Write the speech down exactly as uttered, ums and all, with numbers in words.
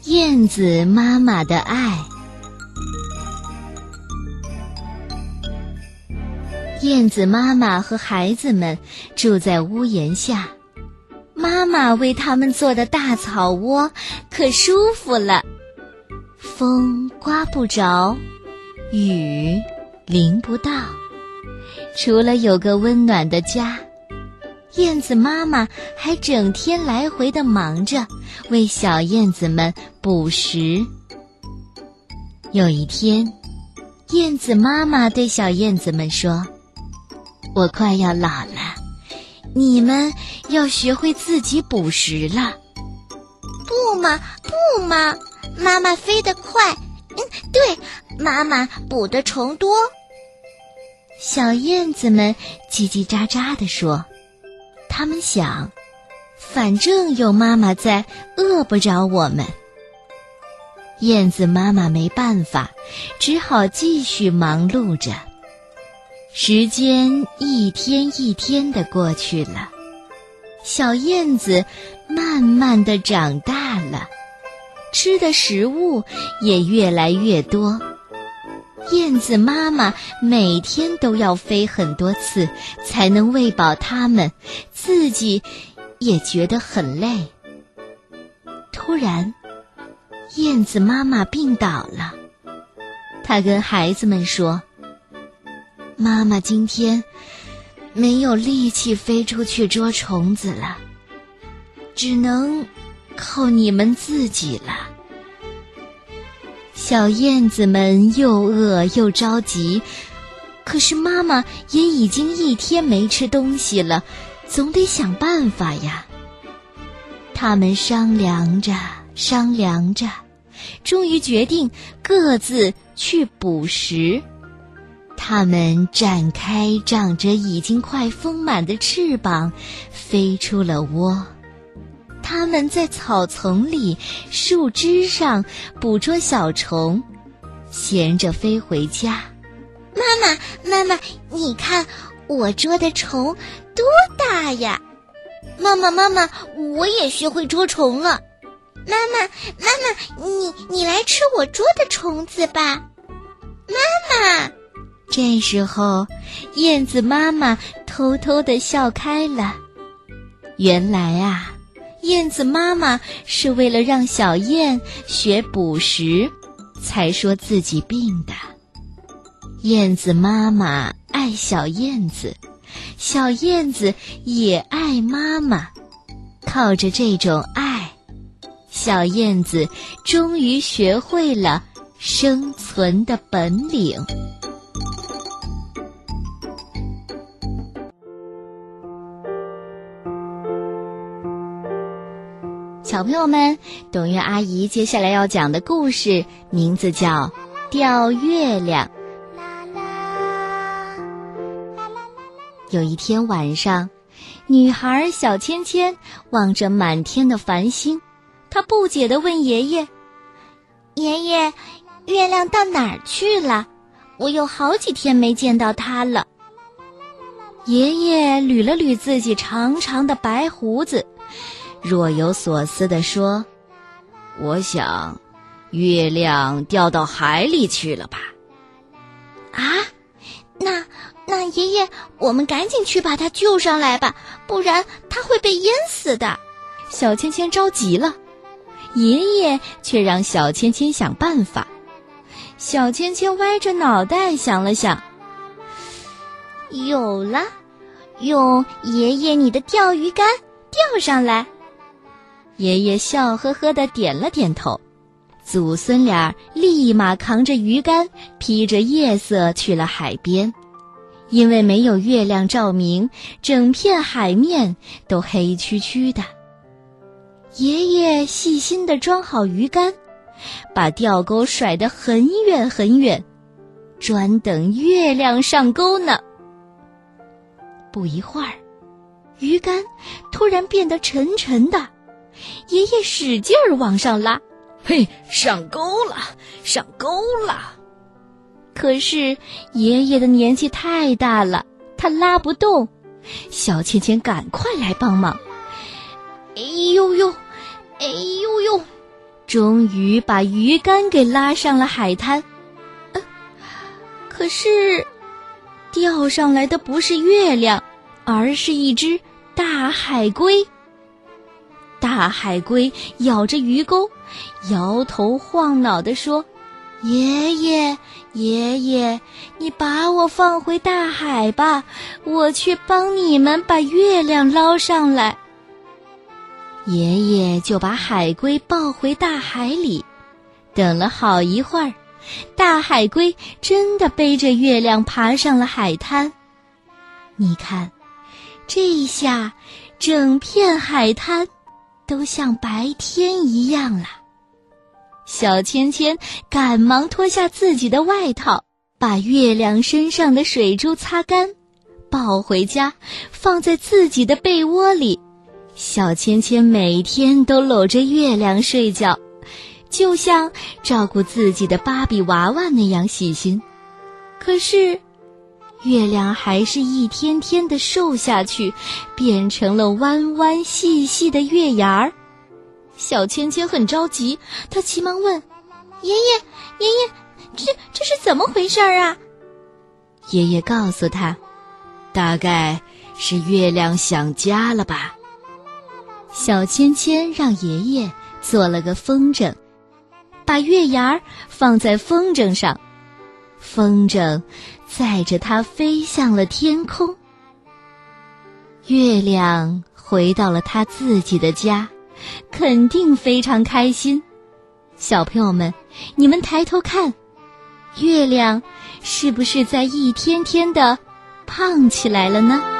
燕子妈妈的爱。燕子妈妈和孩子们住在屋檐下，妈妈为他们做的大草窝可舒服了，风刮不着，雨淋不到，除了有个温暖的家，燕子妈妈还整天来回地忙着为小燕子们捕食。有一天，燕子妈妈对小燕子们说：我快要老了，你们要学会自己捕食了。 不嘛不嘛，妈妈飞得快，嗯，对，妈妈捕的虫多。 小燕子们叽叽喳喳地说，他们想，反正有妈妈在，饿不着我们。燕子妈妈没办法，只好继续忙碌着。时间一天一天地过去了，小燕子慢慢地长大了，吃的食物也越来越多。燕子妈妈每天都要飞很多次才能喂饱它们，自己也觉得很累。突然，燕子妈妈病倒了，她跟孩子们说：妈妈今天没有力气飞出去捉虫子了，只能靠你们自己了。小燕子们又饿又着急，可是妈妈也已经一天没吃东西了，总得想办法呀。他们商量着商量着，终于决定各自去捕食。它们展开长着已经快丰满的翅膀，飞出了窝。它们在草丛里、树枝上捕捉小虫，衔着飞回家。 妈妈，妈妈，你看我捉的虫多大呀！妈妈，妈妈，我也学会捉虫了。妈妈，妈妈，你你来吃我捉的虫子吧。妈妈。 这时候，燕子妈妈偷偷地笑开了。原来啊，燕子妈妈是为了让小燕学捕食，才说自己病的。燕子妈妈爱小燕子，小燕子也爱妈妈。靠着这种爱，小燕子终于学会了生存的本领。小朋友们，董月阿姨接下来要讲的故事名字叫《钓月亮》。有一天晚上，女孩小芊芊望着满天的繁星，她不解地问爷爷：爷爷，月亮到哪儿去了？我有好几天没见到它了。爷爷捋了捋自己长长的白胡子，若有所思地说：我想月亮掉到海里去了吧。啊，那那爷爷，我们赶紧去把它救上来吧，不然它会被淹死的。小芊芊着急了，爷爷却让小芊芊想办法。小芊芊歪着脑袋想了想，有了，用爷爷你的钓鱼竿钓上来。爷爷笑呵呵地点了点头，祖孙俩立马扛着鱼竿，披着夜色去了海边。因为没有月亮照明，整片海面都黑黢黢的。爷爷细心地装好鱼竿，把钓钩甩得很远很远，专等月亮上钩呢。不一会儿，鱼竿突然变得沉沉的，爷爷使劲儿往上拉， 嘿，上钩了，上钩了！ 可是爷爷的年纪太大了，他拉不动。小芊芊赶快来帮忙。哎呦呦，哎呦呦！ 终于把鱼竿给拉上了海滩。呃，可是钓上来的不是月亮，而是一只大海龟。大海龟咬着鱼钩，摇头晃脑地说：爷爷，爷爷，你把我放回大海吧，我去帮你们把月亮捞上来。爷爷就把海龟抱回大海里，等了好一会儿，大海龟真的背着月亮爬上了海滩。你看，这一下，整片海滩都像白天一样了。小芊芊赶忙脱下自己的外套，把月亮身上的水珠擦干，抱回家，放在自己的被窝里。小芊芊每天都搂着月亮睡觉，就像照顾自己的芭比娃娃那样细心。可是，月亮还是一天天的瘦下去，变成了弯弯细细的月牙儿。小芊芊很着急，她急忙问： 爷爷，爷爷，这这是怎么回事啊？ 爷爷告诉她，大概是月亮想家了吧。小芊芊让爷爷做了个风筝，把月牙儿放在风筝上，风筝载着它飞向了天空。月亮回到了他自己的家，肯定非常开心。小朋友们，你们抬头看，月亮是不是在一天天的胖起来了呢？